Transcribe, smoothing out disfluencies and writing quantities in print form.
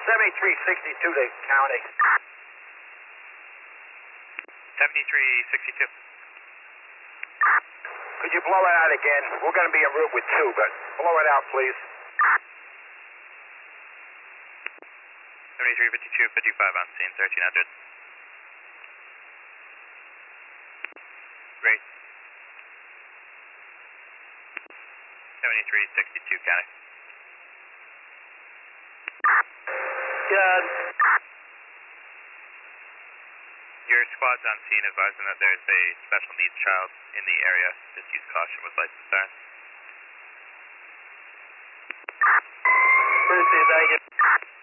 7362 to county. 7362. Could you blow it out again? We're going to be en route with 2, but blow it out, please. 7352, 55 on scene, 1300. Great. 7362 county. Good. Your squad's on scene advising that there's a special needs child in the area. Just use caution with lights and sirens. Thank you.